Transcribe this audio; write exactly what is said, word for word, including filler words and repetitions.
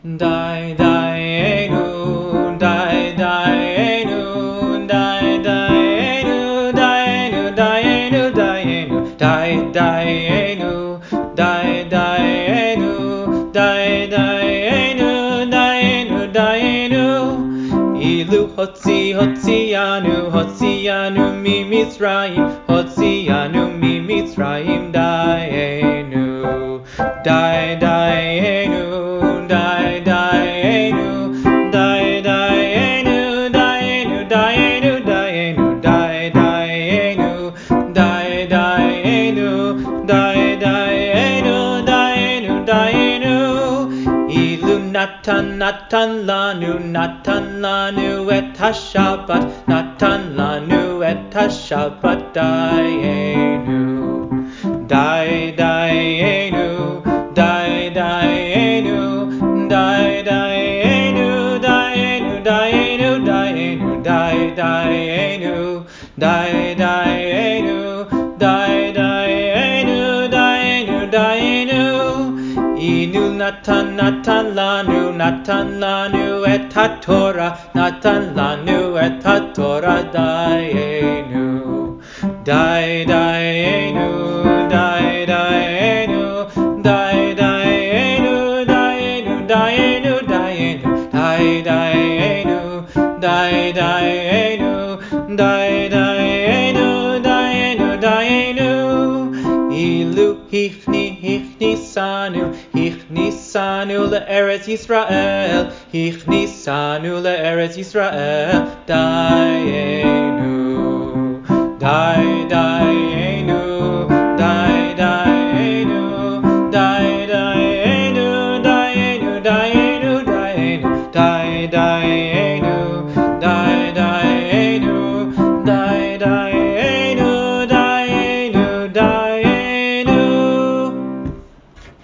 Dai Daenu, Dai Daenu, Dai Daenu, Daenu, Daenu, Daenu, Dai Daenu, Dai Daenu, Dai Daenu, Daenu, Daenu. Ilu Hotzi Hotzianu, Hotzianu mi Mitzrayim, Hotzianu mi Mitzrayim, Daenu, Dai Daenu. Die, Daenu, die, Daenu, Daenu, Daenu, Daenu, die, Daenu, die, Daenu, die, Daenu, Daenu, Daenu. Ilu Natan, Natan lanu, Natan lanu et HaShabbat, Natan lanu et HaShabbat, Daenu, die, Daenu, die, Daenu. Die, Daenu, Daenu, Daenu, Daenu, Die, Daenu, Die, Daenu, Die, Daenu, Daenu, Daenu. Inu Natan, Natan lanu, Natan lanu et HaTorah, Natan lanu et HaTorah, Daenu, Die, Daenu, Die, Daenu, Die, Daenu, Daenu, Daenu, Daenu, Die, Daenu, Die, Daenu, Die, Daenu, Daenu, Daenu. Ilu Hichni, Hichnisanu, Hichnisanu le'eretz Yisrael, Hichnisanu le'eretz Yisrael, Daenu, Die, Daenu.